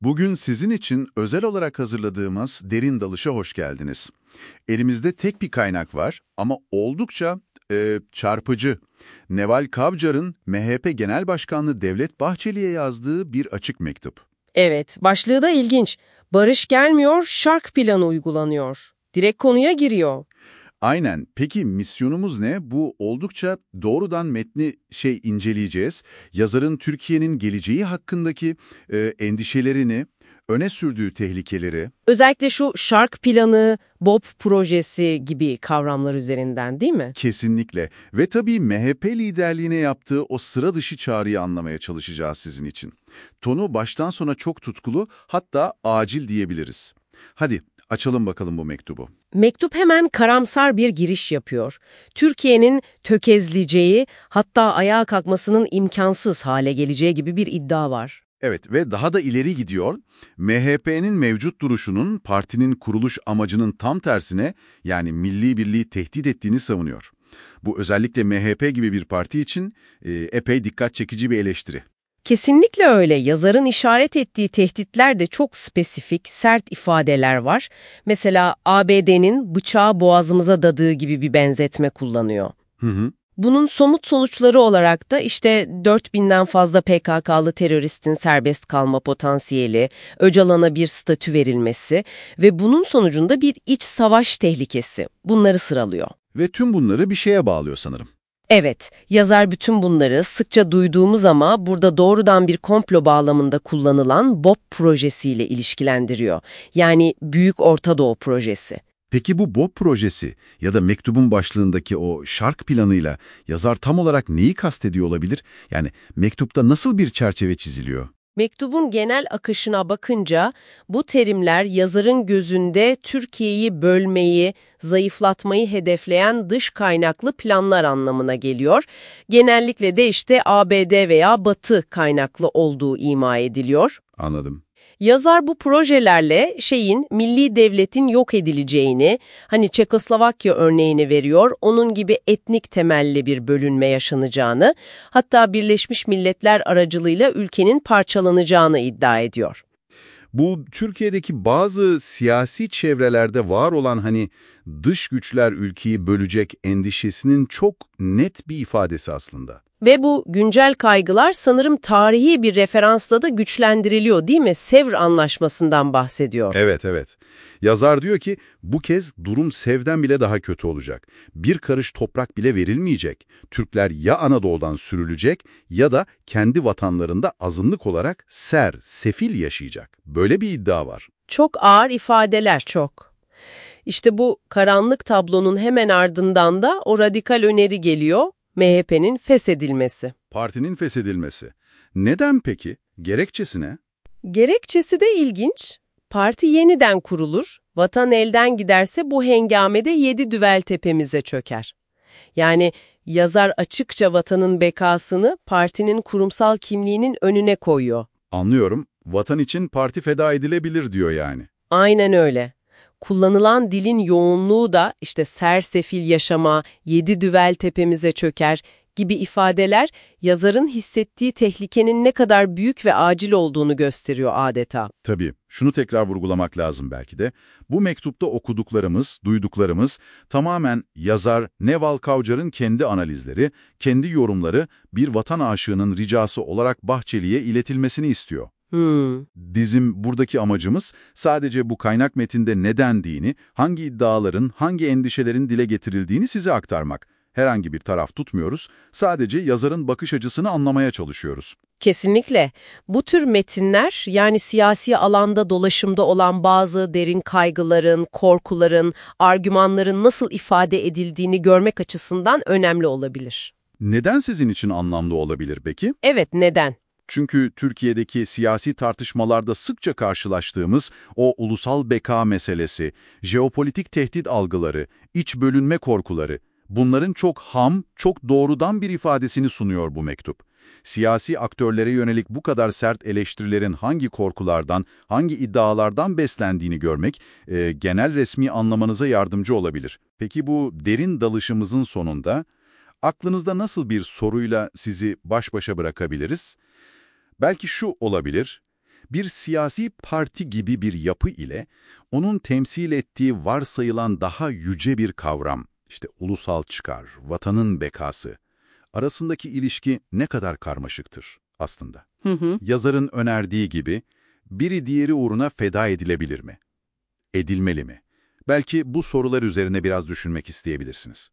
Bugün sizin için özel olarak hazırladığımız Derin Dalış'a hoş geldiniz. Elimizde tek bir kaynak var ama oldukça çarpıcı. Neval Kavcar'ın MHP Genel Başkanı Devlet Bahçeli'ye yazdığı bir açık mektup. Evet, başlığı da ilginç. Barış gelmiyor, şark planı uygulanıyor. Direkt konuya giriyor. Aynen. Peki misyonumuz ne? Bu oldukça doğrudan metni inceleyeceğiz. Yazarın Türkiye'nin geleceği hakkındaki endişelerini, öne sürdüğü tehlikeleri. Özellikle şu şark planı, BOP projesi gibi kavramlar üzerinden değil mi? Kesinlikle. Ve tabii MHP liderliğine yaptığı o sıra dışı çağrıyı anlamaya çalışacağız sizin için. Tonu baştan sona çok tutkulu, hatta acil diyebiliriz. Hadi açalım bakalım bu mektubu. Mektup hemen karamsar bir giriş yapıyor. Türkiye'nin tökezleyeceği, hatta ayağa kalkmasının imkansız hale geleceği gibi bir iddia var. Evet ve daha da ileri gidiyor. MHP'nin mevcut duruşunun partinin kuruluş amacının tam tersine, yani milli birliği tehdit ettiğini savunuyor. Bu özellikle MHP gibi bir parti için epey dikkat çekici bir eleştiri. Kesinlikle öyle. Yazarın işaret ettiği tehditler de çok spesifik, sert ifadeler var. Mesela ABD'nin bıçağı boğazımıza dadığı gibi bir benzetme kullanıyor. Hı hı. Bunun somut sonuçları olarak da işte 4000'den fazla PKK'lı teröristin serbest kalma potansiyeli, Öcalan'a bir statü verilmesi ve bunun sonucunda bir iç savaş tehlikesi. Bunları sıralıyor. Ve tüm bunları bir şeye bağlıyor sanırım. Evet, yazar bütün bunları sıkça duyduğumuz ama burada doğrudan bir komplo bağlamında kullanılan BOP projesiyle ilişkilendiriyor. Yani Büyük Orta Doğu Projesi. Peki bu BOP projesi ya da mektubun başlığındaki o şark planıyla yazar tam olarak neyi kastediyor olabilir? Yani mektupta nasıl bir çerçeve çiziliyor? Mektubun genel akışına bakınca bu terimler yazarın gözünde Türkiye'yi bölmeyi, zayıflatmayı hedefleyen dış kaynaklı planlar anlamına geliyor. Genellikle de işte ABD veya Batı kaynaklı olduğu ima ediliyor. Anladım. Yazar bu projelerle milli devletin yok edileceğini, hani Çekoslovakya örneğini veriyor, onun gibi etnik temelli bir bölünme yaşanacağını, hatta Birleşmiş Milletler aracılığıyla ülkenin parçalanacağını iddia ediyor. Bu Türkiye'deki bazı siyasi çevrelerde var olan dış güçler ülkeyi bölecek endişesinin çok net bir ifadesi aslında. Ve bu güncel kaygılar sanırım tarihi bir referansla da güçlendiriliyor değil mi? Sevr Anlaşması'ndan bahsediyor. Evet. Yazar diyor ki bu kez durum Sev'den bile daha kötü olacak. Bir karış toprak bile verilmeyecek. Türkler ya Anadolu'dan sürülecek ya da kendi vatanlarında azınlık olarak sefil yaşayacak. Böyle bir iddia var. Çok ağır ifadeler, çok. İşte bu karanlık tablonun hemen ardından da o radikal öneri geliyor. MHP'nin feshedilmesi. Partinin feshedilmesi. Neden peki? Gerekçesi ne? Gerekçesi de ilginç. Parti yeniden kurulur, vatan elden giderse bu hengamede 7 düvel tepemize çöker. Yani yazar açıkça vatanın bekasını partinin kurumsal kimliğinin önüne koyuyor. Anlıyorum. Vatan için parti feda edilebilir diyor yani. Aynen öyle. Kullanılan dilin yoğunluğu da işte sersefil yaşama, 7 düvel tepemize çöker gibi ifadeler yazarın hissettiği tehlikenin ne kadar büyük ve acil olduğunu gösteriyor adeta. Tabii, şunu tekrar vurgulamak lazım belki de. Bu mektupta okuduklarımız, duyduklarımız tamamen yazar Neval Kavcar'ın kendi analizleri, kendi yorumları, bir vatan aşığının ricası olarak Bahçeli'ye iletilmesini istiyor. Bizim buradaki amacımız sadece bu kaynak metinde ne dendiğini, hangi iddiaların, hangi endişelerin dile getirildiğini size aktarmak. Herhangi bir taraf tutmuyoruz, sadece yazarın bakış açısını anlamaya çalışıyoruz. Kesinlikle. Bu tür metinler, yani siyasi alanda dolaşımda olan bazı derin kaygıların, korkuların, argümanların nasıl ifade edildiğini görmek açısından önemli olabilir. Neden sizin için anlamlı olabilir peki? Evet, neden? Çünkü Türkiye'deki siyasi tartışmalarda sıkça karşılaştığımız o ulusal beka meselesi, jeopolitik tehdit algıları, iç bölünme korkuları, bunların çok ham, çok doğrudan bir ifadesini sunuyor bu mektup. Siyasi aktörlere yönelik bu kadar sert eleştirilerin hangi korkulardan, hangi iddialardan beslendiğini görmek, genel resmi anlamanıza yardımcı olabilir. Peki bu derin dalışımızın sonunda, aklınızda nasıl bir soruyla sizi baş başa bırakabiliriz? Belki şu olabilir, Bir siyasi parti gibi bir yapı ile onun temsil ettiği varsayılan daha yüce bir kavram, işte ulusal çıkar, vatanın bekası, arasındaki ilişki ne kadar karmaşıktır aslında. Yazarın önerdiği gibi, biri diğeri uğruna feda edilebilir mi? Edilmeli mi? Belki bu sorular üzerine biraz düşünmek isteyebilirsiniz.